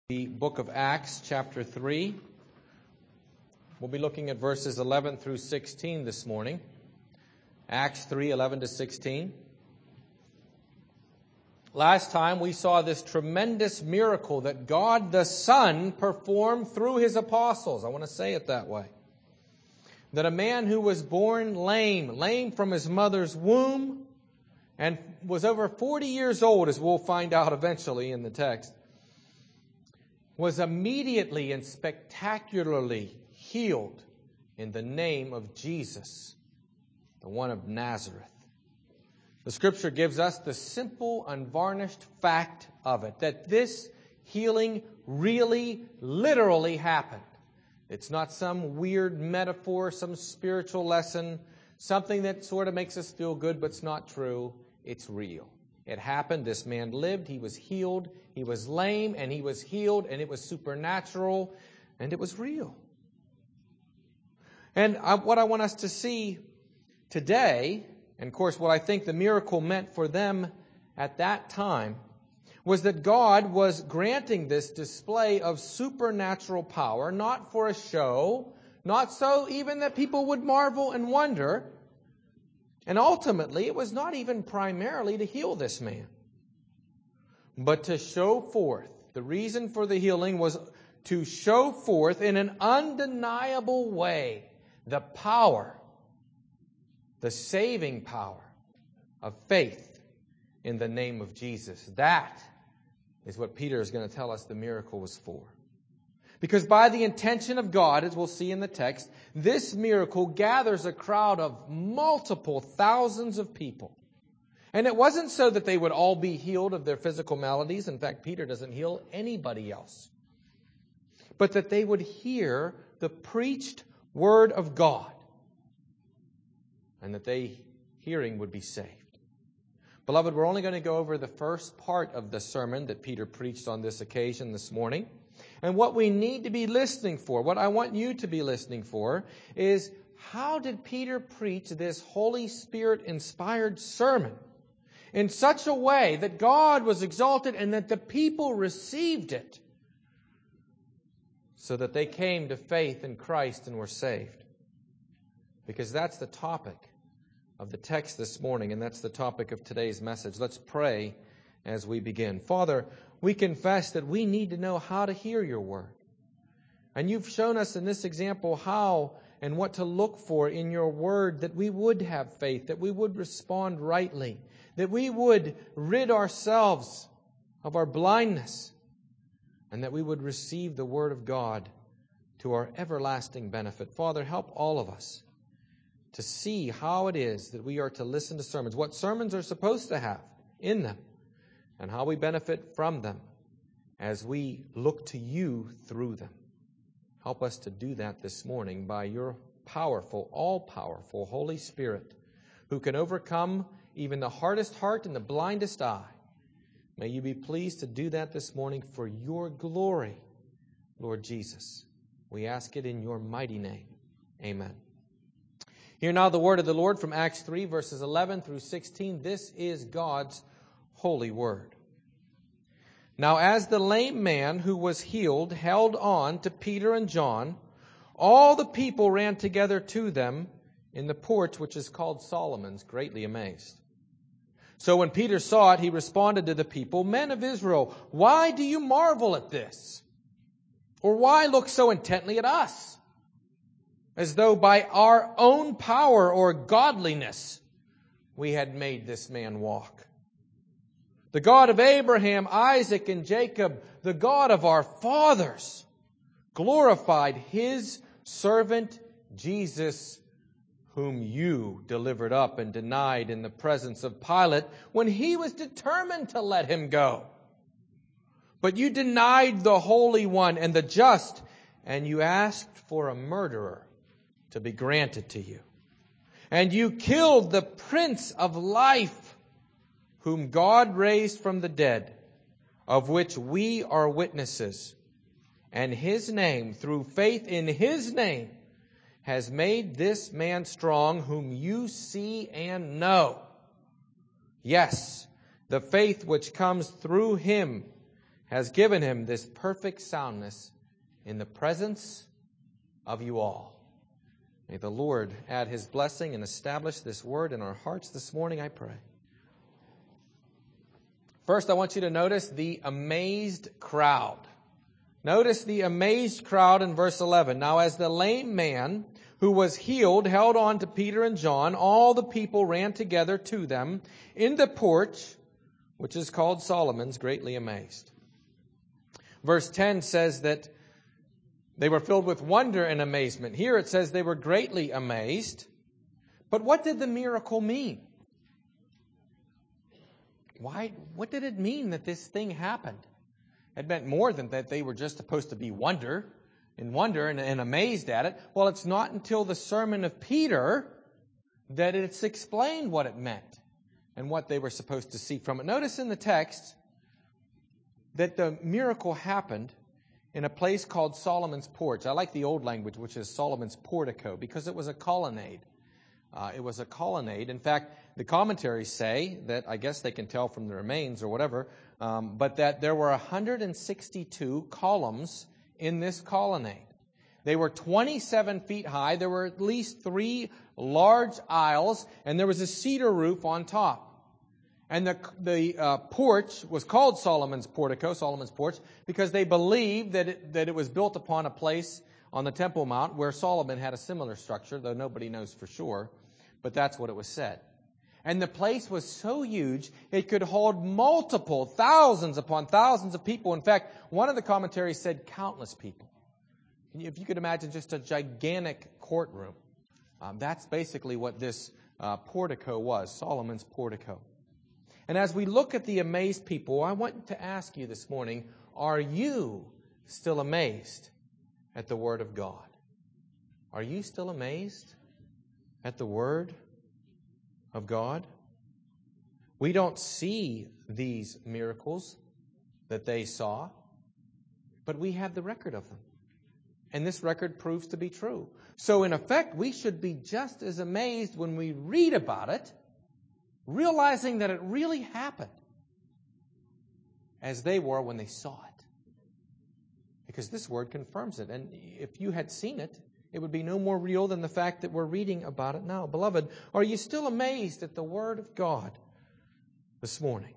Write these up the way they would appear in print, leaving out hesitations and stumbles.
The book of Acts, chapter 3. We'll be looking at verses 11 through 16 this morning. Acts 3, 11 to 16. Last time we saw this tremendous miracle that God the Son performed through His apostles. I want to say it that way. That a man who was born lame from his mother's womb, and was over 40 years old, as we'll find out eventually in the text, was immediately and spectacularly healed in the name of Jesus, the one of Nazareth. The Scripture gives us the simple, unvarnished fact of it, that this healing really, literally happened. It's not some weird metaphor, some spiritual lesson, something that sort of makes us feel good, but it's not true. It's real. It happened. This man lived. He was healed. He was lame, and he was healed, and it was supernatural, and it was real. And what I want us to see today, and of course what I think the miracle meant for them at that time, was that God was granting this display of supernatural power, not for a show, not so even that people would marvel and wonder. And ultimately, it was not even primarily to heal this man, but to show forth. The reason for the healing was to show forth in an undeniable way the power, the saving power of faith in the name of Jesus. That is what Peter is going to tell us the miracle was for. Because by the intention of God, as we'll see in the text, this miracle gathers a crowd of multiple thousands of people. And it wasn't so that they would all be healed of their physical maladies. In fact, Peter doesn't heal anybody else. But that they would hear the preached word of God. And that they, hearing, would be saved. Beloved, we're only going to go over the first part of the sermon that Peter preached on this occasion this morning. And what we need to be listening for, what I want you to be listening for, is how did Peter preach this Holy Spirit-inspired sermon in such a way that God was exalted and that the people received it so that they came to faith in Christ and were saved? Because that's the topic of the text this morning, and that's the topic of today's message. Let's pray as we begin. Father, we confess that we need to know how to hear your word. And you've shown us in this example how and what to look for in your word, that we would have faith, that we would respond rightly, that we would rid ourselves of our blindness, and that we would receive the word of God to our everlasting benefit. Father, help all of us to see how it is that we are to listen to sermons, what sermons are supposed to have in them, and how we benefit from them as we look to you through them. Help us to do that this morning by your powerful, all-powerful Holy Spirit, who can overcome even the hardest heart and the blindest eye. May you be pleased to do that this morning for your glory, Lord Jesus. We ask it in your mighty name. Amen. Hear now the word of the Lord from Acts 3, verses 11 through 16. This is God's holy word. Now as the lame man who was healed held on to Peter and John, all the people ran together to them in the porch which is called Solomon's, greatly amazed. So when Peter saw it, he responded to the people, "Men of Israel, why do you marvel at this? Or why look so intently at us, as though by our own power or godliness we had made this man walk? The God of Abraham, Isaac, and Jacob, the God of our fathers, glorified His servant Jesus, whom you delivered up and denied in the presence of Pilate when he was determined to let him go. But you denied the Holy One and the just, and you asked for a murderer to be granted to you. And you killed the Prince of Life, whom God raised from the dead, of which we are witnesses. And His name, through faith in His name, has made this man strong, whom you see and know. Yes, the faith which comes through Him has given him this perfect soundness in the presence of you all. May the Lord add His blessing and establish this word in our hearts this morning, I pray. First, I want you to notice the amazed crowd. Notice the amazed crowd in verse 11. Now, as the lame man who was healed held on to Peter and John, all the people ran together to them in the porch, which is called Solomon's, greatly amazed. Verse 10 says that they were filled with wonder and amazement. Here it says they were greatly amazed. But what did the miracle mean? What did it mean that this thing happened? It meant more than that they were just supposed to be wonder and amazed at it. Well, it's not until the sermon of Peter that it's explained what it meant and what they were supposed to see from it. Notice in the text that the miracle happened in a place called Solomon's Porch. I like the old language, which is Solomon's Portico, because it was a colonnade. It was a colonnade. In fact, the commentaries say that, I guess they can tell from the remains or whatever, but that there were 162 columns in this colonnade. They were 27 feet high. There were at least 3 large aisles, and there was a cedar roof on top. And the porch was called Solomon's Portico, Solomon's Porch, because they believed that it was built upon a place on the Temple Mount where Solomon had a similar structure, though nobody knows for sure. But that's what it was said. And the place was so huge, it could hold multiple thousands upon thousands of people. In fact, one of the commentaries said countless people. If you could imagine just a gigantic courtroom. That's basically what this portico was, Solomon's Portico. And as we look at the amazed people, I want to ask you this morning, are you still amazed at the Word of God? Are you still amazed at the Word of God? We don't see these miracles that they saw, but we have the record of them. And this record proves to be true. So in effect, we should be just as amazed when we read about it, realizing that it really happened, as they were when they saw it. Because this word confirms it. And if you had seen it, it would be no more real than the fact that we're reading about it now. Beloved, are you still amazed at the Word of God this morning?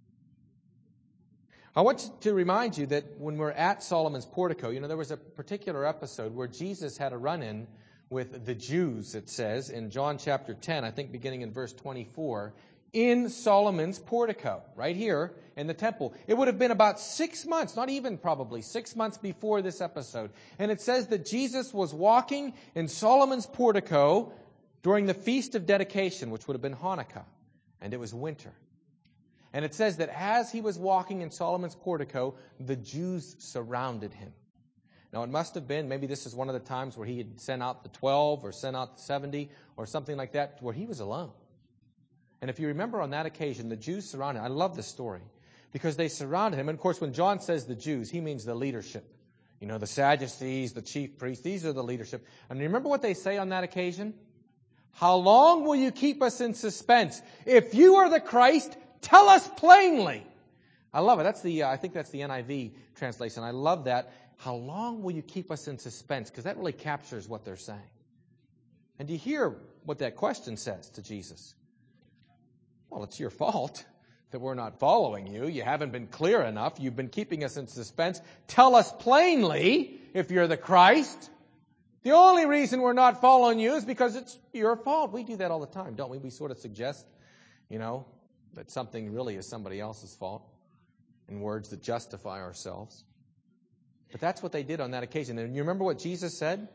I want to remind you that when we're at Solomon's Portico, there was a particular episode where Jesus had a run-in with the Jews, it says, in John chapter 10, I think beginning in verse 24, in Solomon's Portico, right here in the temple. It would have been about 6 months, not even probably 6 months before this episode. And it says that Jesus was walking in Solomon's Portico during the Feast of Dedication, which would have been Hanukkah, and it was winter. And it says that as he was walking in Solomon's Portico, the Jews surrounded him. Now, it must have been, maybe this is one of the times where he had sent out the 12 or sent out the 70 or something like that, where he was alone. And if you remember on that occasion, the Jews surrounded him. I love this story because they surrounded him. And of course, when John says the Jews, he means the leadership. The Sadducees, the chief priests, these are the leadership. And remember what they say on that occasion? How long will you keep us in suspense? If you are the Christ, tell us plainly. I love it. I think that's the NIV translation. I love that. How long will you keep us in suspense? Because that really captures what they're saying. And do you hear what that question says to Jesus? Well, it's your fault that we're not following you. You haven't been clear enough. You've been keeping us in suspense. Tell us plainly if you're the Christ. The only reason we're not following you is because it's your fault. We do that all the time, don't we? We sort of suggest, that something really is somebody else's fault in words that justify ourselves. But that's what they did on that occasion. And you remember what Jesus said?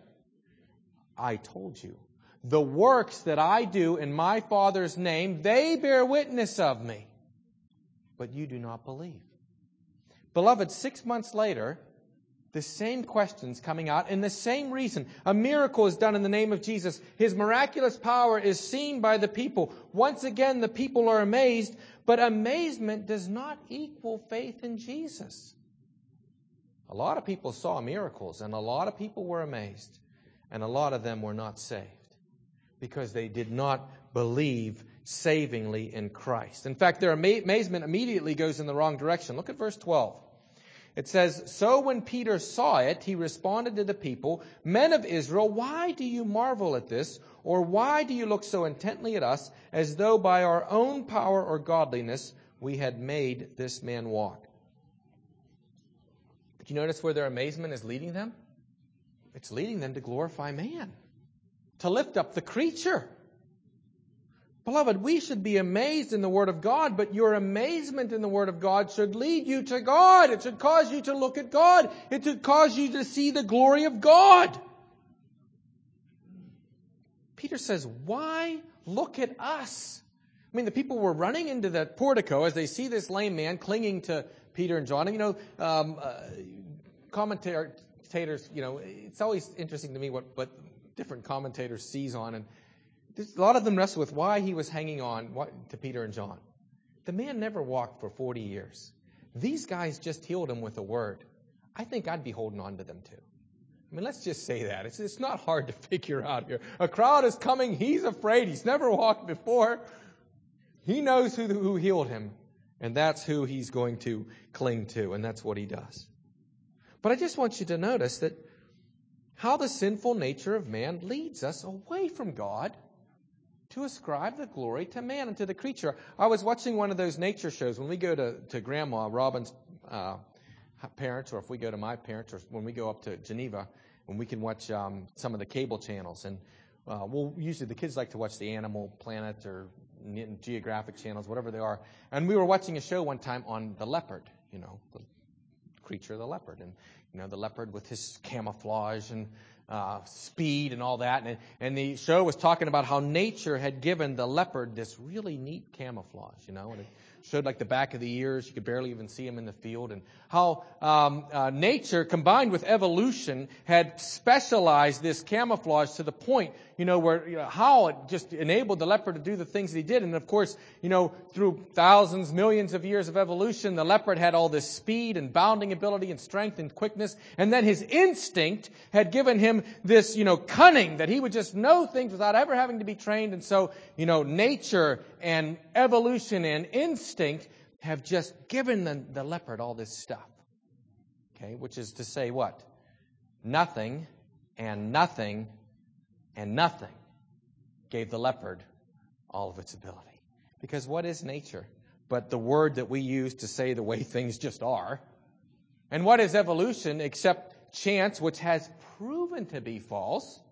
I told you. The works that I do in my Father's name, they bear witness of me. But you do not believe. Beloved, 6 months later, the same question's coming out and the same reason. A miracle is done in the name of Jesus. His miraculous power is seen by the people. Once again, the people are amazed, but amazement does not equal faith in Jesus. A lot of people saw miracles, and a lot of people were amazed, and a lot of them were not saved because they did not believe savingly in Christ. In fact, their amazement immediately goes in the wrong direction. Look at verse 12. It says, "So when Peter saw it, he responded to the people, 'Men of Israel, why do you marvel at this? Or why do you look so intently at us, as though by our own power or godliness we had made this man walk?'" Did you notice where their amazement is leading them? It's leading them to glorify man, to lift up the creature. Beloved, we should be amazed in the Word of God, but your amazement in the Word of God should lead you to God. It should cause you to look at God. It should cause you to see the glory of God. Peter says, why look at us? I mean, the people were running into the portico as they see this lame man clinging to Peter and John. And, commentators, it's always interesting to me what different commentators seize on. And a lot of them wrestle with why he was hanging on to Peter and John. The man never walked for 40 years. These guys just healed him with a word. I think I'd be holding on to them too. I mean, let's just say that. It's not hard to figure out here. A crowd is coming. He's afraid. He's never walked before. He knows who healed him. And that's who he's going to cling to. And that's what he does. But I just want you to notice that how the sinful nature of man leads us away from God to ascribe the glory to man and to the creature. I was watching one of those nature shows. When we go to Grandma Robin's parents, or if we go to my parents, or when we go up to Geneva, when we can watch some of the cable channels. And usually the kids like to watch the Animal Planet or Geographic channels, whatever they are. And we were watching a show one time on the leopard, the creature of the leopard. And, the leopard with his camouflage and speed and all that. And the show was talking about how nature had given the leopard this really neat camouflage, and it showed like the back of the ears. You could barely even see him in the field. And how nature combined with evolution had specialized this camouflage to the point, where, how it just enabled the leopard to do the things that he did. And of course, through thousands, millions of years of evolution, the leopard had all this speed and bounding ability and strength and quickness. And then his instinct had given him this, cunning that he would just know things without ever having to be trained. And so, nature and evolution and instinct have just given the leopard all this stuff. Okay, which is to say what? Nothing and nothing and nothing gave the leopard all of its ability. Because what is nature but the word that we use to say the way things just are? And what is evolution except chance, which has proven to be false,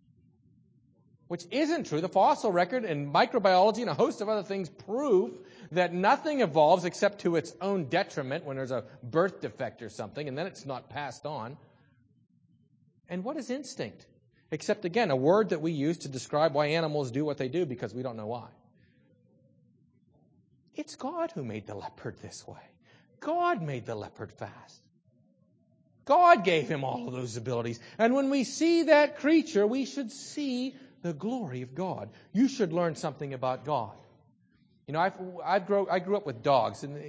which isn't true? The fossil record and microbiology and a host of other things prove that nothing evolves except to its own detriment when there's a birth defect or something, and then it's not passed on. And what is instinct? Except, again, a word that we use to describe why animals do what they do because we don't know why. It's God who made the leopard this way. God made the leopard fast. God gave him all of those abilities. And when we see that creature, we should see the glory of God. You should learn something about God. I grew up with dogs, and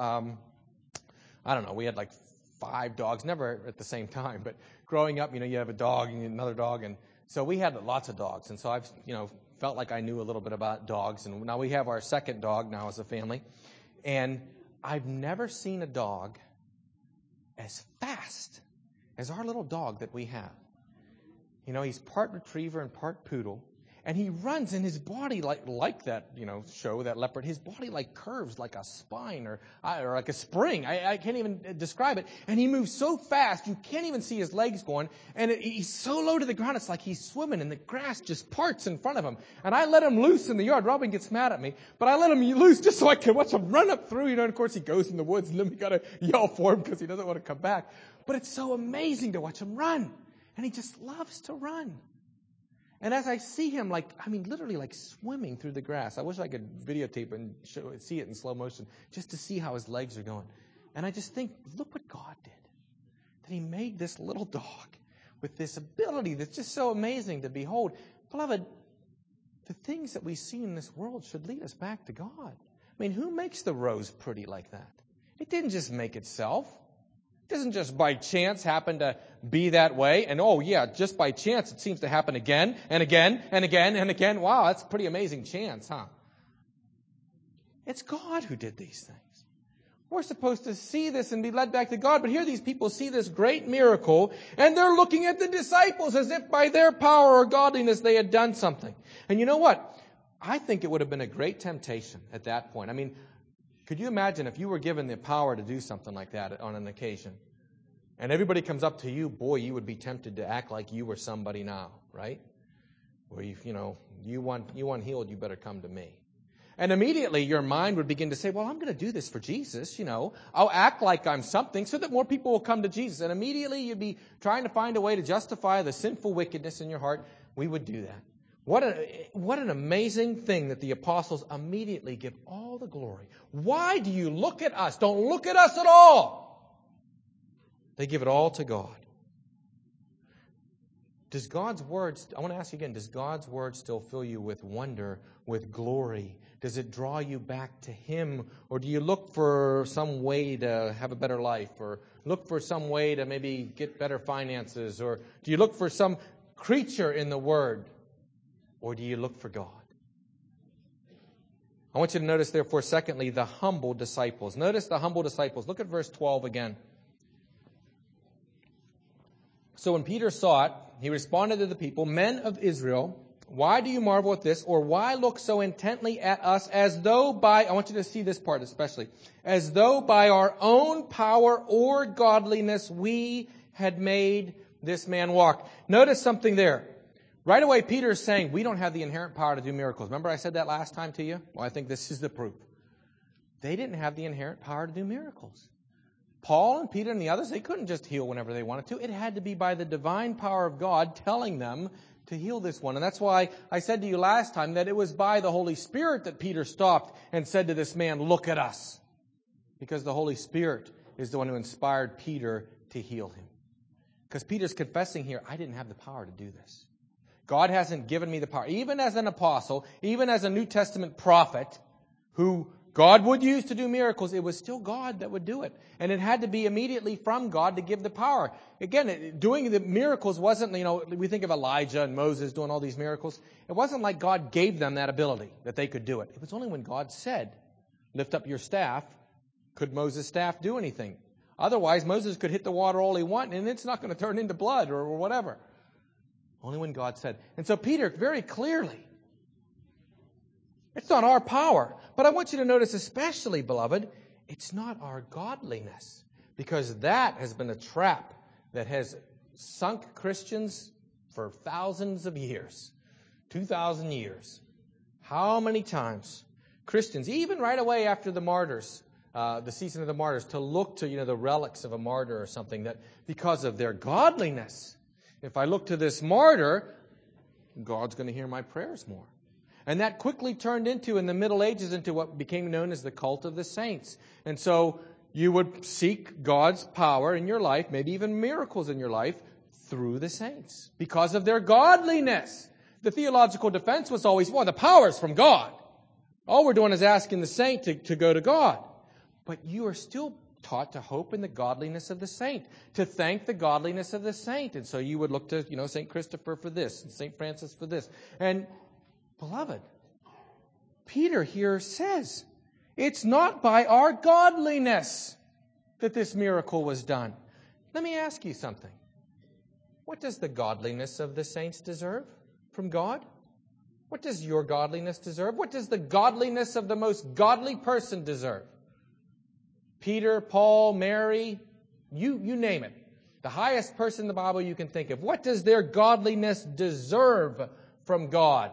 I don't know. We had like 5 dogs, never at the same time, but growing up, you have a dog and another dog, and so we had lots of dogs, and so I've felt like I knew a little bit about dogs, and now we have our second dog now as a family, and I've never seen a dog as fast as our little dog that we have. He's part retriever and part poodle. And he runs in his body like that, show, that leopard. His body curves like a spine or like a spring. I can't even describe it. And he moves so fast, you can't even see his legs going. And he's so low to the ground, it's like he's swimming and the grass just parts in front of him. And I let him loose in the yard. Robin gets mad at me. But I let him loose just so I can watch him run up through. And of course he goes in the woods and then we got to yell for him because he doesn't want to come back. But it's so amazing to watch him run. And he just loves to run. And as I see him, literally swimming through the grass. I wish I could videotape and see it in slow motion just to see how his legs are going. And I just think, look what God did. That he made this little dog with this ability that's just so amazing to behold. Beloved, the things that we see in this world should lead us back to God. I mean, who makes the rose pretty like that? It didn't just make itself. It doesn't just by chance happen to be that way. And just by chance it seems to happen again and again and again and again. Wow, that's a pretty amazing chance, huh? It's God who did these things. We're supposed to see this and be led back to God. But here these people see this great miracle, and they're looking at the disciples as if by their power or godliness they had done something. And you know what? I think it would have been a great temptation at that point. I mean, could you imagine if you were given the power to do something like that on an occasion? And everybody comes up to you, boy, you would be tempted to act like you were somebody now, right? Where you want healed, you better come to me. And immediately your mind would begin to say, well, I'm going to do this for Jesus, I'll act like I'm something so that more people will come to Jesus. And immediately you'd be trying to find a way to justify the sinful wickedness in your heart. We would do that. What an amazing thing that the apostles immediately give all the glory. Why do you look at us? Don't look at us at all. They give it all to God. Does God's word, I want to ask you again, does God's word still fill you with wonder, with glory? Does it draw you back to Him? Or do you look for some way to have a better life? Or look for some way to maybe get better finances? Or do you look for some creature in the word? Or do you look for God? I want you to notice, therefore, secondly, the humble disciples. Notice the humble disciples. Look at verse 12 again. So when Peter saw it, he responded to the people, "Men of Israel, why do you marvel at this? Or why look so intently at us as though by," I want you to see this part especially, "as though by our own power or godliness we had made this man walk." Notice something there. Right away, Peter is saying, we don't have the inherent power to do miracles. Remember I said that last time to you? Well, I think this is the proof. They didn't have the inherent power to do miracles. Paul and Peter and the others, they couldn't just heal whenever they wanted to. It had to be by the divine power of God telling them to heal this one. And that's why I said to you last time that it was by the Holy Spirit that Peter stopped and said to this man, "Look at us." Because the Holy Spirit is the one who inspired Peter to heal him. Because Peter's confessing here, I didn't have the power to do this. God hasn't given me the power. Even as an apostle, even as a New Testament prophet who God would use to do miracles, it was still God that would do it. And it had to be immediately from God to give the power. Again, doing the miracles wasn't, we think of Elijah and Moses doing all these miracles. It wasn't like God gave them that ability, that they could do it. It was only when God said, "Lift up your staff," could Moses' staff do anything. Otherwise, Moses could hit the water all he wanted, and it's not going to turn into blood or whatever. Only when God said. And so Peter, very clearly, it's not our power. But I want you to notice especially, beloved, it's not our godliness. Because that has been a trap that has sunk Christians for thousands of years. 2,000 years. How many times Christians, even right away after the martyrs, the season of the martyrs, to look to the relics of a martyr or something, that because of their godliness, if I look to this martyr, God's going to hear my prayers more. And that quickly turned into, in the Middle Ages, into what became known as the cult of the saints. And so you would seek God's power in your life, maybe even miracles in your life, through the saints. Because of their godliness. The theological defense was always, well, the power's from God. All we're doing is asking the saint to go to God. But you are still taught to hope in the godliness of the saint, to thank the godliness of the saint. And so you would look to, St. Christopher for this, and St. Francis for this. And, beloved, Peter here says, it's not by our godliness that this miracle was done. Let me ask you something. What does the godliness of the saints deserve from God? What does your godliness deserve? What does the godliness of the most godly person deserve? Peter, Paul, Mary, you name it. The highest person in the Bible you can think of. What does their godliness deserve from God?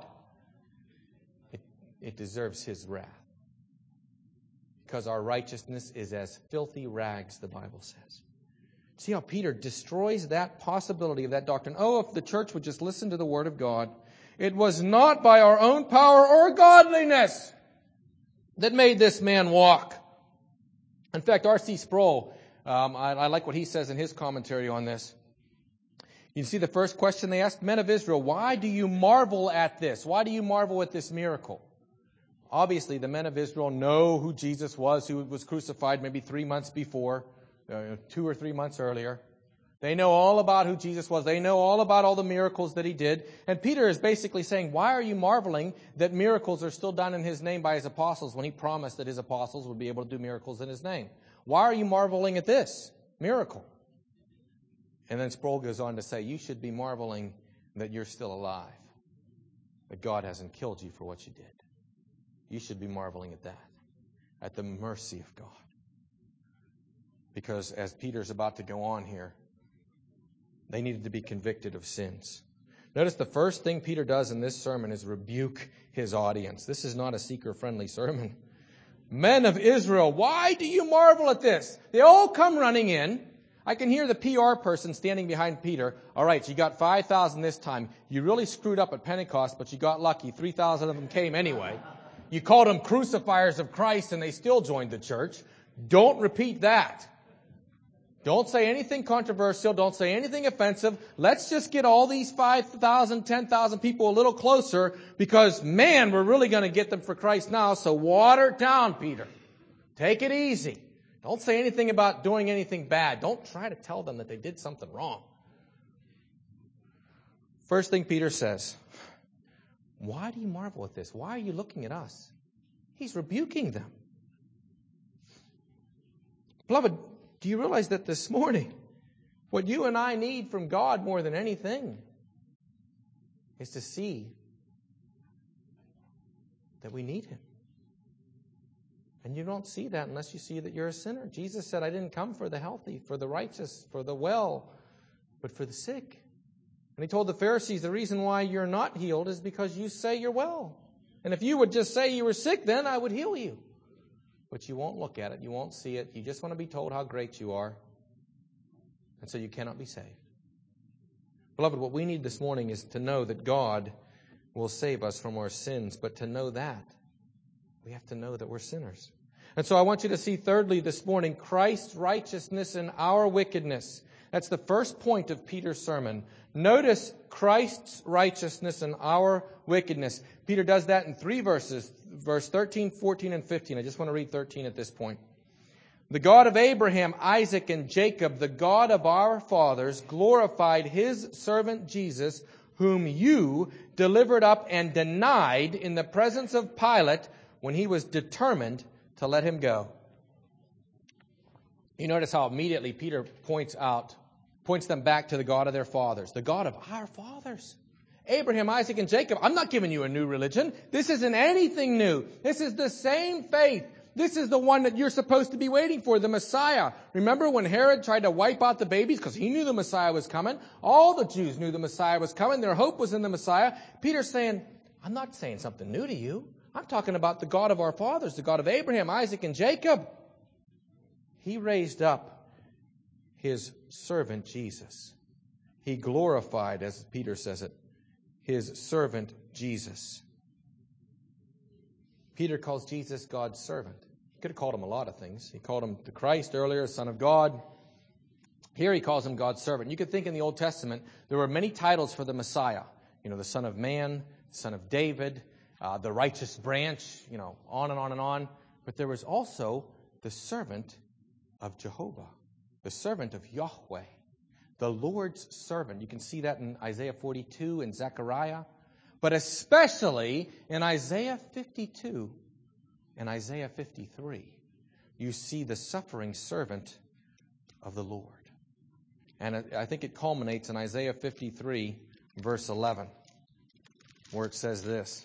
It deserves His wrath. Because our righteousness is as filthy rags, the Bible says. See how Peter destroys that possibility of that doctrine. Oh, if the church would just listen to the Word of God. It was not by our own power or godliness that made this man walk. In fact, R.C. Sproul, I like what he says in his commentary on this. You see the first question they asked, men of Israel, why do you marvel at this? Why do you marvel at this miracle? Obviously, the men of Israel know who Jesus was, who was crucified maybe 3 months before, 2 or 3 months earlier. They know all about who Jesus was. They know all about all the miracles that He did. And Peter is basically saying, why are you marveling that miracles are still done in His name by His apostles when He promised that His apostles would be able to do miracles in His name? Why are you marveling at this miracle? And then Sproul goes on to say, you should be marveling that you're still alive, that God hasn't killed you for what you did. You should be marveling at that, at the mercy of God. Because as Peter's about to go on here, they needed to be convicted of sins. Notice the first thing Peter does in this sermon is rebuke his audience. This is not a seeker-friendly sermon. Men of Israel, why do you marvel at this? They all come running in. I can hear the PR person standing behind Peter. All right, so you got 5,000 this time. You really screwed up at Pentecost, but you got lucky. 3,000 of them came anyway. You called them crucifiers of Christ, and they still joined the church. Don't repeat that. Don't say anything controversial. Don't say anything offensive. Let's just get all these 5,000, 10,000 people a little closer because, man, we're really going to get them for Christ now. So water it down, Peter. Take it easy. Don't say anything about doing anything bad. Don't try to tell them that they did something wrong. First thing Peter says, why do you marvel at this? Why are you looking at us? He's rebuking them. Beloved, do you realize that this morning, what you and I need from God more than anything is to see that we need Him. And you don't see that unless you see that you're a sinner. Jesus said, I didn't come for the healthy, for the righteous, for the well, but for the sick. And He told the Pharisees, the reason why you're not healed is because you say you're well. And if you would just say you were sick, then I would heal you. But you won't look at it. You won't see it. You just want to be told how great you are. And so you cannot be saved. Beloved, what we need this morning is to know that God will save us from our sins. But to know that, we have to know that we're sinners. And so I want you to see thirdly this morning, Christ's righteousness and our wickedness. That's the first point of Peter's sermon. Notice Christ's righteousness and our wickedness. Peter does that in 3 verses, verse 13, 14, and 15. I just want to read 13 at this point. The God of Abraham, Isaac, and Jacob, the God of our fathers, glorified His servant Jesus, whom you delivered up and denied in the presence of Pilate when he was determined to let him go. You notice how immediately Peter points them back to the God of their fathers, the God of our fathers. Abraham, Isaac, and Jacob. I'm not giving you a new religion. This isn't anything new. This is the same faith. This is the one that you're supposed to be waiting for, the Messiah. Remember when Herod tried to wipe out the babies because he knew the Messiah was coming? All the Jews knew the Messiah was coming. Their hope was in the Messiah. Peter's saying, I'm not saying something new to you. I'm talking about the God of our fathers, the God of Abraham, Isaac, and Jacob. He raised up His servant Jesus. He glorified, as Peter says it, His servant Jesus. Peter calls Jesus God's servant. He could have called Him a lot of things. He called Him the Christ earlier, Son of God. Here He calls Him God's servant. You could think in the Old Testament there were many titles for the Messiah. You know, the Son of Man, Son of David, the righteous branch, on and on and on. But there was also the servant of Jehovah, the servant of Yahweh, the Lord's servant. You can see that in Isaiah 42 and Zechariah, but especially in Isaiah 52 and Isaiah 53. You see the suffering servant of the Lord. And I think it culminates in Isaiah 53, verse 11, where it says this.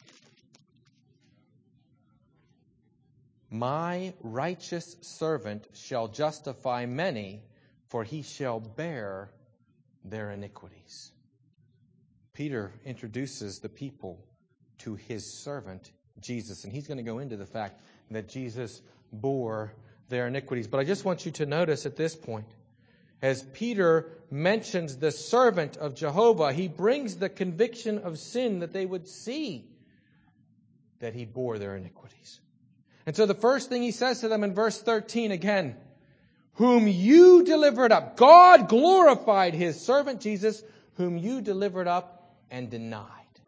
My righteous servant shall justify many, for he shall bear their iniquities. Peter introduces the people to his servant, Jesus. And he's going to go into the fact that Jesus bore their iniquities. But I just want you to notice at this point, as Peter mentions the servant of Jehovah, he brings the conviction of sin that they would see that he bore their iniquities. And so the first thing he says to them in verse 13 again, whom you delivered up. God glorified His servant Jesus, whom you delivered up and denied.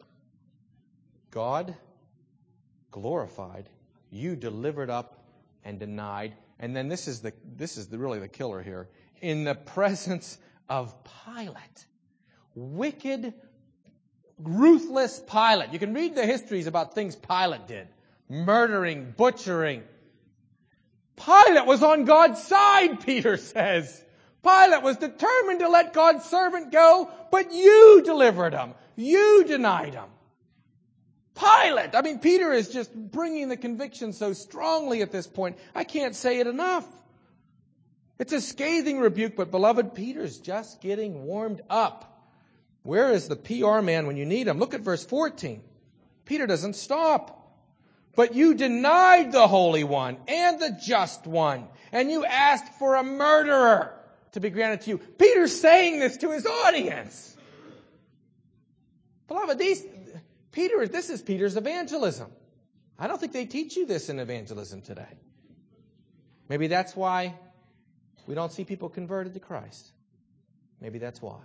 God glorified, you delivered up and denied. And then this is really the killer here. In the presence of Pilate. Wicked, ruthless Pilate. You can read the histories about things Pilate did. Murdering, butchering. Pilate was on God's side, Peter says. Pilate was determined to let God's servant go, but you delivered him. You denied him. Pilate! Peter is just bringing the conviction so strongly at this point. I can't say it enough. It's a scathing rebuke, but beloved, Peter's just getting warmed up. Where is the PR man when you need him? Look at verse 14. Peter doesn't stop. But you denied the Holy One and the Just One, and you asked for a murderer to be granted to you. Peter's saying this to his audience. Beloved, this is Peter's evangelism. I don't think they teach you this in evangelism today. Maybe that's why we don't see people converted to Christ. Maybe that's why.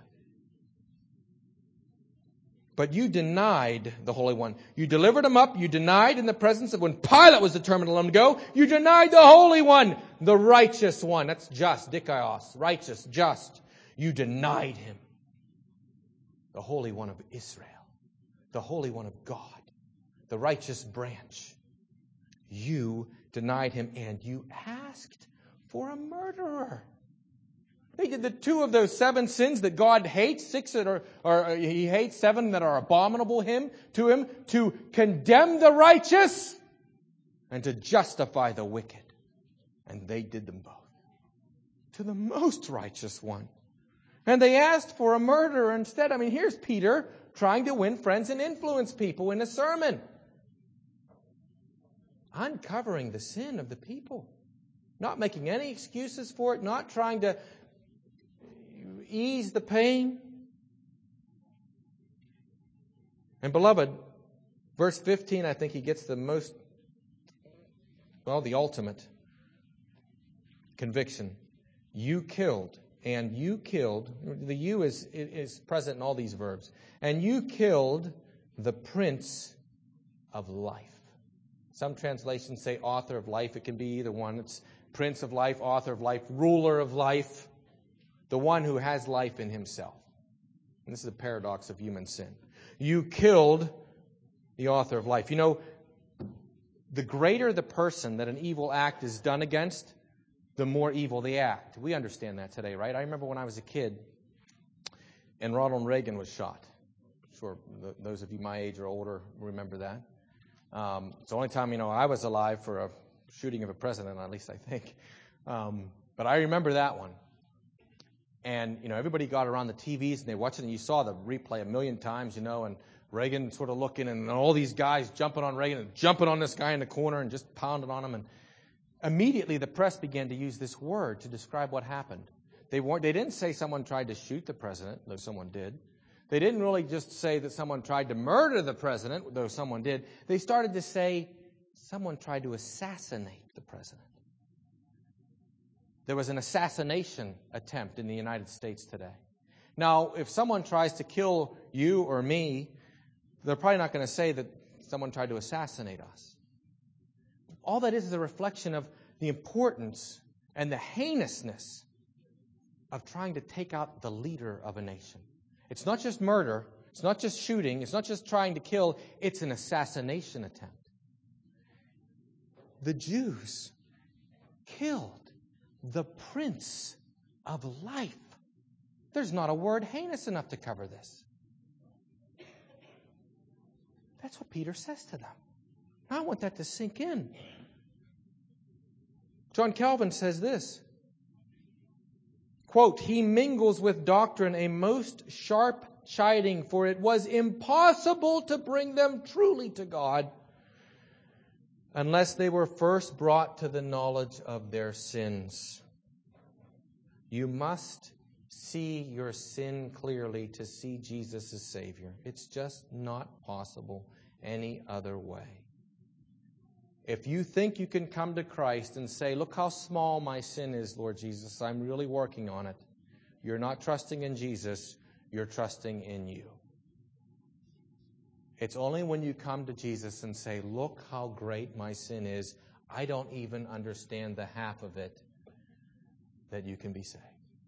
But you denied the Holy One. You delivered him up. You denied in the presence of when Pilate was determined to let him go. You denied the Holy One, the righteous one. That's just, dikaios, righteous, just. You denied him. The Holy One of Israel. The Holy One of God. The righteous branch. You denied him and you asked for a murderer. They did the 2 of those 7 sins that God hates, 6 that are He hates, 7 that are abominable to Him, to condemn the righteous and to justify the wicked. And they did them both. To the most righteous one. And they asked for a murderer instead. Here's Peter trying to win friends and influence people in a sermon. Uncovering the sin of the people. Not making any excuses for it, not trying to ease the pain. And beloved, verse 15, I think he gets the ultimate conviction. You killed, and you killed, the you is present in all these verbs, and you killed the Prince of Life. Some translations say author of life. It can be either one. It's Prince of Life, author of life, ruler of life. The one who has life in himself. And this is a paradox of human sin. You killed the author of life. The greater the person that an evil act is done against, the more evil the act. We understand that today, right? I remember when I was a kid and Ronald Reagan was shot. I'm sure those of you my age or older remember that. It's the only time, I was alive for a shooting of a president, at least I think. But I remember that one. And, everybody got around the TVs and they watched it, and you saw the replay a million times, and Reagan sort of looking, and all these guys jumping on Reagan and jumping on this guy in the corner and just pounding on him. And immediately the press began to use this word to describe what happened. They didn't say someone tried to shoot the president, though someone did. They didn't really just say that someone tried to murder the president, though someone did. They started to say someone tried to assassinate the president. There was an assassination attempt in the United States today. Now, if someone tries to kill you or me, they're probably not going to say that someone tried to assassinate us. All that is a reflection of the importance and the heinousness of trying to take out the leader of a nation. It's not just murder. It's not just shooting. It's not just trying to kill. It's an assassination attempt. The Jews killed the Prince of Life. There's not a word heinous enough to cover this. That's what Peter says to them. I want that to sink in. John Calvin says this, quote, he mingles with doctrine a most sharp chiding, for it was impossible to bring them truly to God unless they were first brought to the knowledge of their sins. You must see your sin clearly to see Jesus as Savior. It's just not possible any other way. If you think you can come to Christ and say, look how small my sin is, Lord Jesus, I'm really working on it. You're not trusting in Jesus, you're trusting in you. It's only when you come to Jesus and say, look how great my sin is, I don't even understand the half of it, that you can be saved.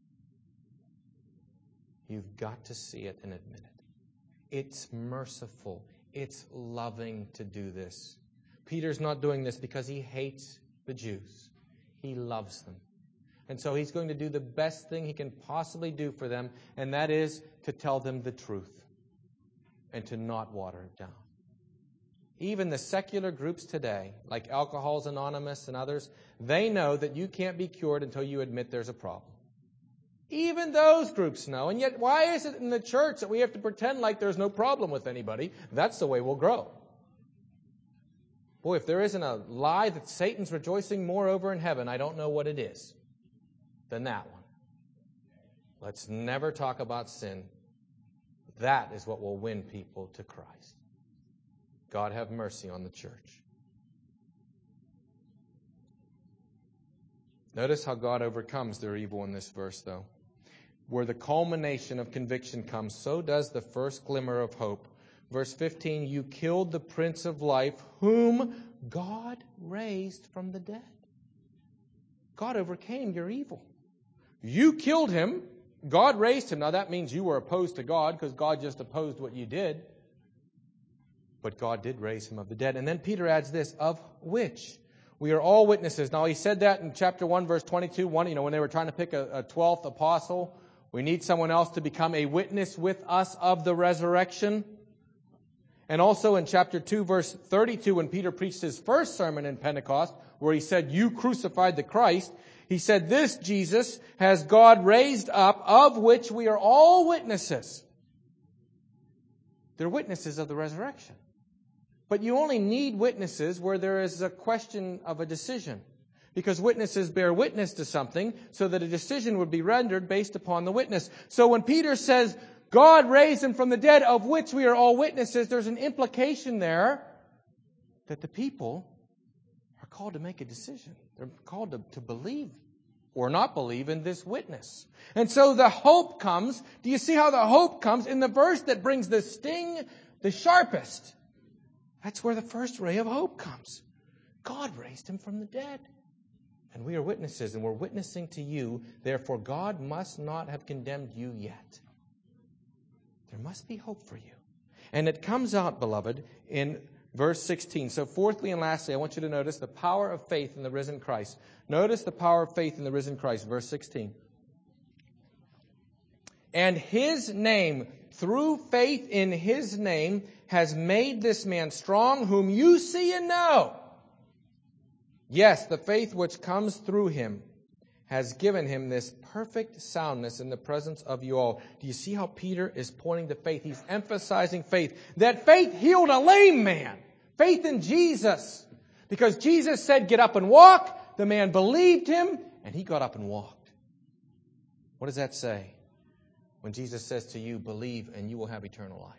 You've got to see it and admit it. It's merciful. It's loving to do this. Peter's not doing this because he hates the Jews. He loves them. And so He's going to do the best thing He can possibly do for them, and that is to tell them the truth and to not water it down. Even the secular groups today, like Alcoholics Anonymous and others, they know that you can't be cured until you admit there's a problem. Even those groups know. And yet, why is it in the church that we have to pretend like there's no problem with anybody? That's the way we'll grow. Boy, if there isn't a lie that Satan's rejoicing more over in heaven, I don't know what it is than that one. Let's never talk about sin. That is what will win people to Christ. God have mercy on the church. Notice how God overcomes their evil in this verse, though. Where the culmination of conviction comes, so does the first glimmer of hope. Verse 15, you killed the Prince of Life, whom God raised from the dead. God overcame your evil. You killed him. God raised him. Now that means you were opposed to God because God just opposed what you did. But God did raise him of the dead. And then Peter adds this, of which we are all witnesses. Now he said that in chapter 1, verse 22. When they were trying to pick a 12th apostle, we need someone else to become a witness with us of the resurrection. And also in chapter 2, verse 32, when Peter preached his first sermon in Pentecost, where he said, you crucified the Christ, he said, this Jesus has God raised up, of which we are all witnesses. They're witnesses of the resurrection. But you only need witnesses where there is a question of a decision. Because witnesses bear witness to something, so that a decision would be rendered based upon the witness. So when Peter says, God raised him from the dead, of which we are all witnesses, there's an implication there that the people are called to make a decision. They're called to believe or not believe in this witness. And so the hope comes. Do you see how the hope comes? In the verse that brings the sting the sharpest. That's where the first ray of hope comes. God raised him from the dead. And we are witnesses, and we're witnessing to you. Therefore, God must not have condemned you yet. There must be hope for you. And it comes out, beloved, in verse 16. So fourthly and lastly, I want you to notice the power of faith in the risen Christ. Notice the power of faith in the risen Christ, verse 16. And his name, through faith in his name, has made this man strong, whom you see and know. Yes, the faith which comes through him has given him this perfect soundness in the presence of you all. Do you see how Peter is pointing to faith? He's emphasizing faith. That faith healed a lame man. Faith in Jesus. Because Jesus said, get up and walk. The man believed him, and he got up and walked. What does that say? When Jesus says to you, believe and you will have eternal life.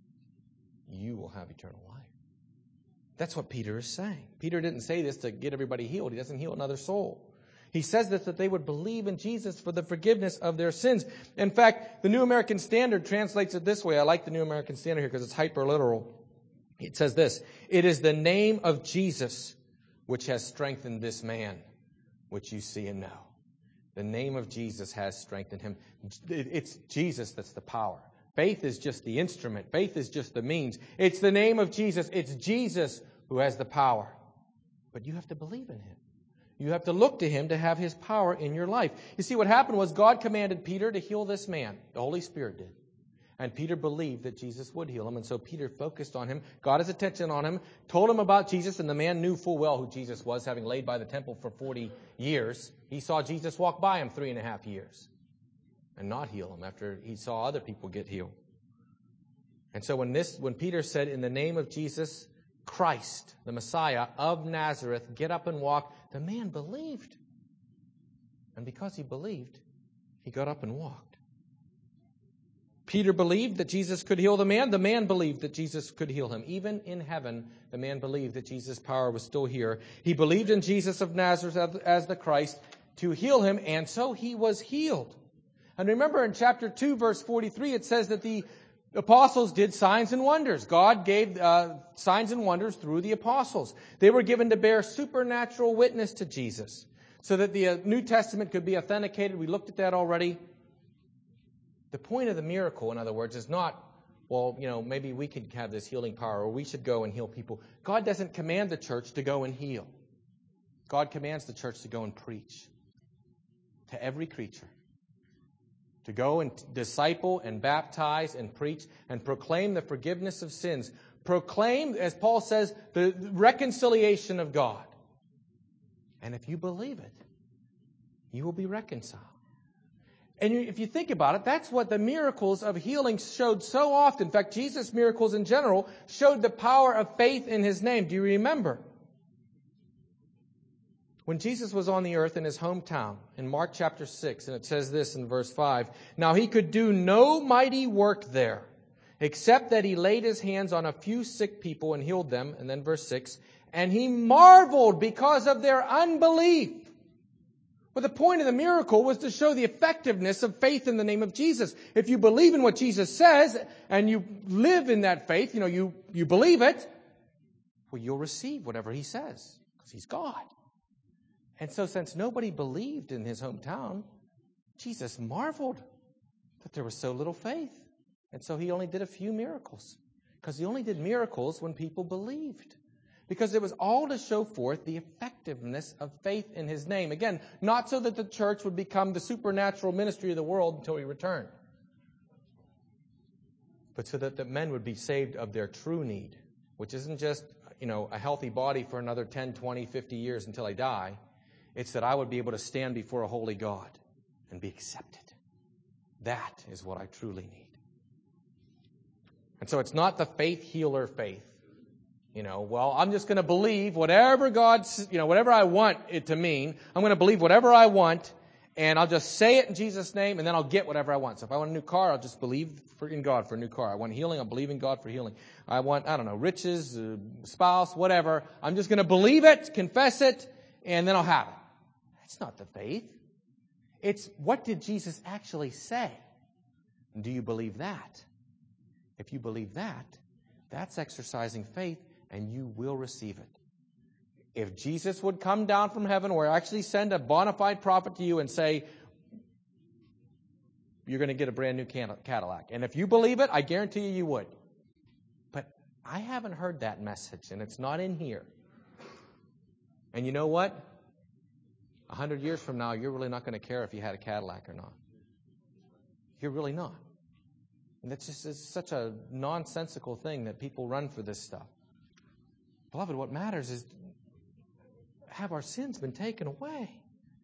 You will have eternal life. That's what Peter is saying. Peter didn't say this to get everybody healed. He doesn't heal another soul. He says this that they would believe in Jesus for the forgiveness of their sins. In fact, the New American Standard translates it this way. I like the New American Standard here because it's hyper-literal. It says this, it is the name of Jesus which has strengthened this man, which you see and know. The name of Jesus has strengthened him. It's Jesus that's the power. Faith is just the instrument. Faith is just the means. It's the name of Jesus. It's Jesus who has the power. But you have to believe in him. You have to look to him to have his power in your life. You see, what happened was God commanded Peter to heal this man. The Holy Spirit did. And Peter believed that Jesus would heal him. And so Peter focused on him, got his attention on him, told him about Jesus. And the man knew full well who Jesus was, having laid by the temple for 40 years. He saw Jesus walk by him 3.5 years and not heal him after he saw other people get healed. And so when Peter said, in the name of Jesus Christ, the Messiah of Nazareth, get up and walk, the man believed. And because he believed, he got up and walked. Peter believed that Jesus could heal the man. The man believed that Jesus could heal him. Even in heaven, the man believed that Jesus' power was still here. He believed in Jesus of Nazareth as the Christ to heal him, and so he was healed. And remember in chapter 2, verse 43, it says that the apostles did signs and wonders. God gave signs and wonders through the apostles. They were given to bear supernatural witness to Jesus so that the New Testament could be authenticated. We looked at that already. The point of the miracle, in other words, is not, well, maybe we could have this healing power or we should go and heal people. God doesn't command the church to go and heal. God commands the church to go and preach to every creature. To go and disciple and baptize and preach and proclaim the forgiveness of sins. Proclaim, as Paul says, the reconciliation of God. And if you believe it, you will be reconciled. And if you think about it, that's what the miracles of healing showed so often. In fact, Jesus' miracles in general showed the power of faith in His name. Do you remember? When Jesus was on the earth in His hometown, in Mark chapter 6, and it says this in verse 5, "Now He could do no mighty work there, except that He laid His hands on a few sick people and healed them." And then verse 6, "And He marveled because of their unbelief." But the point of the miracle was to show the effectiveness of faith in the name of Jesus. If you believe in what Jesus says and you live in that faith, you believe it, well, you'll receive whatever He says because He's God. And so since nobody believed in His hometown, Jesus marveled that there was so little faith. And so He only did a few miracles because He only did miracles when people believed. Because it was all to show forth the effectiveness of faith in His name. Again, not so that the church would become the supernatural ministry of the world until He returned, but so that the men would be saved of their true need, which isn't just, a healthy body for another 10, 20, 50 years until I die. It's that I would be able to stand before a holy God and be accepted. That is what I truly need. And so it's not the faith healer faith. I'm just going to believe whatever whatever I want it to mean. I'm going to believe whatever I want, and I'll just say it in Jesus' name, and then I'll get whatever I want. So if I want a new car, I'll just believe in God for a new car. I want healing, I'll believe in God for healing. I want, riches, spouse, whatever. I'm just going to believe it, confess it, and then I'll have it. That's not the faith. It's what did Jesus actually say? Do you believe that? If you believe that, that's exercising faith, and you will receive it. If Jesus would come down from heaven or actually send a bona fide prophet to you and say, you're going to get a brand new Cadillac. And if you believe it, I guarantee you would. But I haven't heard that message, and it's not in here. And you know what? 100 years from now, you're really not going to care if you had a Cadillac or not. You're really not. And it's such a nonsensical thing that people run for this stuff. Beloved, what matters is, have our sins been taken away?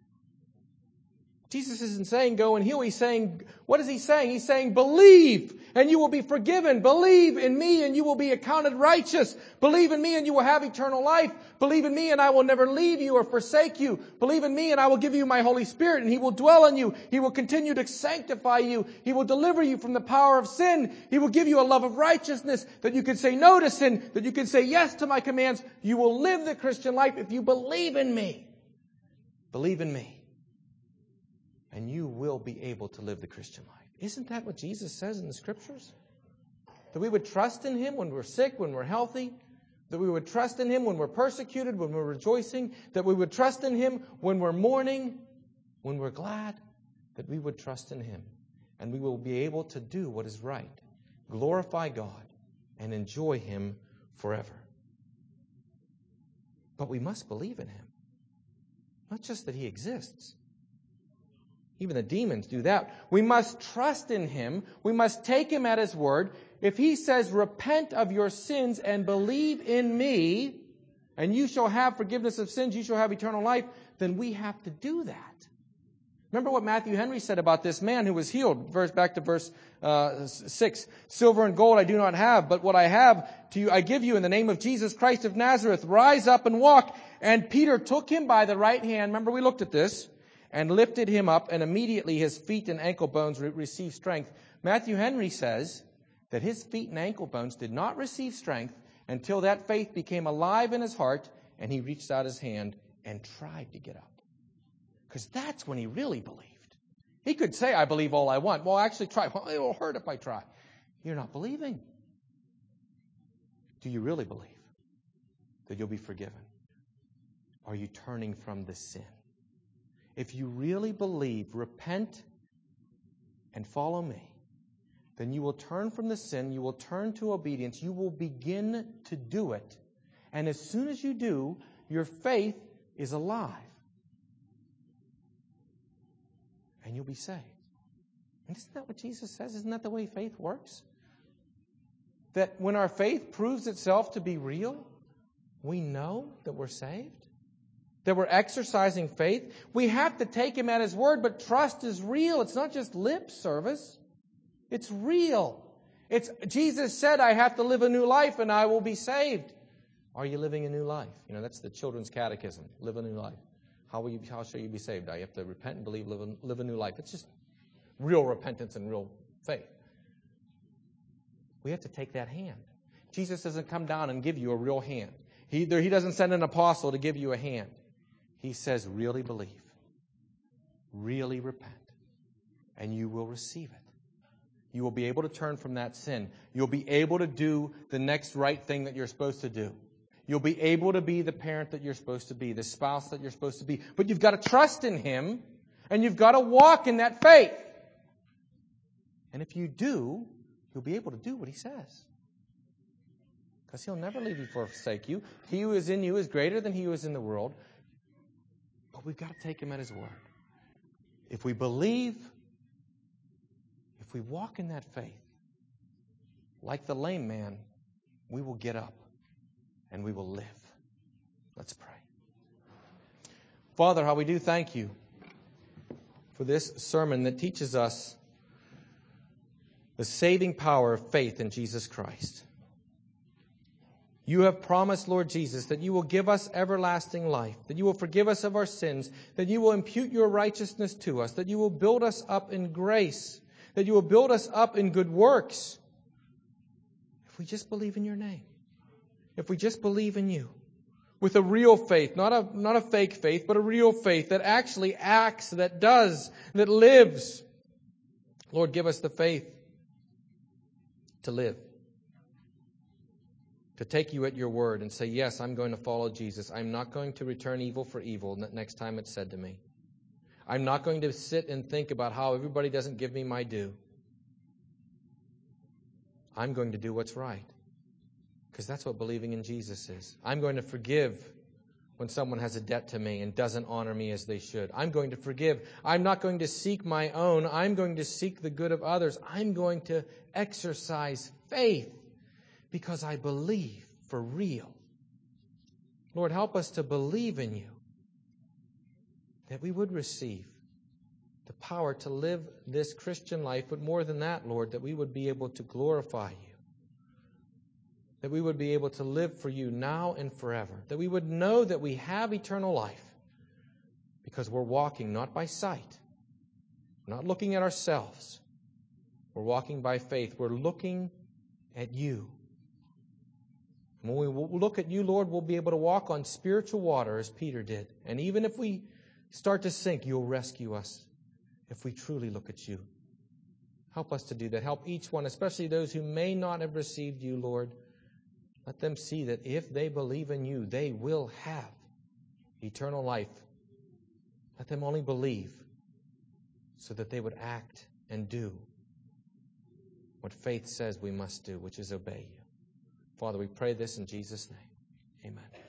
Jesus isn't saying go and heal. He's saying, what is He saying? He's saying believe and you will be forgiven. Believe in me and you will be accounted righteous. Believe in me and you will have eternal life. Believe in me and I will never leave you or forsake you. Believe in me and I will give you my Holy Spirit and He will dwell in you. He will continue to sanctify you. He will deliver you from the power of sin. He will give you a love of righteousness that you can say no to sin, that you can say yes to my commands. You will live the Christian life if you believe in me. Believe in me. And you will be able to live the Christian life. Isn't that what Jesus says in the Scriptures? That we would trust in Him when we're sick, when we're healthy. That we would trust in Him when we're persecuted, when we're rejoicing. That we would trust in Him when we're mourning, when we're glad. That we would trust in Him. And we will be able to do what is right. Glorify God and enjoy Him forever. But we must believe in Him. Not just that He exists. Even the demons do that. We must trust in Him. We must take Him at His word. If He says, repent of your sins and believe in me, and you shall have forgiveness of sins, you shall have eternal life, then we have to do that. Remember what Matthew Henry said about this man who was healed. Back to verse 6. Silver and gold I do not have, but what I have to you I give you in the name of Jesus Christ of Nazareth. Rise up and walk. And Peter took him by the right hand. Remember we looked at this. And lifted him up, and immediately his feet and ankle bones received strength. Matthew Henry says that his feet and ankle bones did not receive strength until that faith became alive in his heart, and he reached out his hand and tried to get up. Because that's when he really believed. He could say, I believe all I want. Well, actually try. Well, it will hurt if I try. You're not believing. Do you really believe that you'll be forgiven? Are you turning from the sin? If you really believe, repent and follow me, then you will turn from the sin, you will turn to obedience, you will begin to do it. And as soon as you do, your faith is alive. And you'll be saved. And isn't that what Jesus says? Isn't that the way faith works? That when our faith proves itself to be real, we know that we're saved. That we're exercising faith. We have to take Him at His word, but trust is real. It's not just lip service. It's real. Jesus said, I have to live a new life and I will be saved. Are you living a new life? That's the children's catechism. Live a new life. How shall you be saved? You have to repent and believe, live a new life. It's just real repentance and real faith. We have to take that hand. Jesus doesn't come down and give you a real hand. He doesn't send an apostle to give you a hand. He says, really believe. Really repent. And you will receive it. You will be able to turn from that sin. You'll be able to do the next right thing that you're supposed to do. You'll be able to be the parent that you're supposed to be, the spouse that you're supposed to be. But you've got to trust in Him, and you've got to walk in that faith. And if you do, you'll be able to do what He says. Because He'll never leave you or forsake you. He who is in you is greater than he who is in the world. But we've got to take Him at His word. If we believe, if we walk in that faith, like the lame man, we will get up and we will live. Let's pray. Father, how we do thank You for this sermon that teaches us the saving power of faith in Jesus Christ. You have promised, Lord Jesus, that You will give us everlasting life, that You will forgive us of our sins, that You will impute Your righteousness to us, that You will build us up in grace, that You will build us up in good works. If we just believe in Your name, if we just believe in You, with a real faith, not a fake faith, but a real faith that actually acts, that does, that lives. Lord, give us the faith to live. To take You at Your word and say, yes, I'm going to follow Jesus. I'm not going to return evil for evil next time it's said to me. I'm not going to sit and think about how everybody doesn't give me my due. I'm going to do what's right. Because that's what believing in Jesus is. I'm going to forgive when someone has a debt to me and doesn't honor me as they should. I'm going to forgive. I'm not going to seek my own. I'm going to seek the good of others. I'm going to exercise faith because I believe for real. Lord, help us to believe in You, that we would receive the power to live this Christian life, but more than that, Lord, that we would be able to glorify You, that we would be able to live for You now and forever, that we would know that we have eternal life because we're walking not by sight, we're not looking at ourselves, we're walking by faith, we're looking at You. When we look at You, Lord, we'll be able to walk on spiritual water as Peter did. And even if we start to sink, You'll rescue us if we truly look at You. Help us to do that. Help each one, especially those who may not have received You, Lord. Let them see that if they believe in You, they will have eternal life. Let them only believe so that they would act and do what faith says we must do, which is obey You. Father, we pray this in Jesus' name. Amen.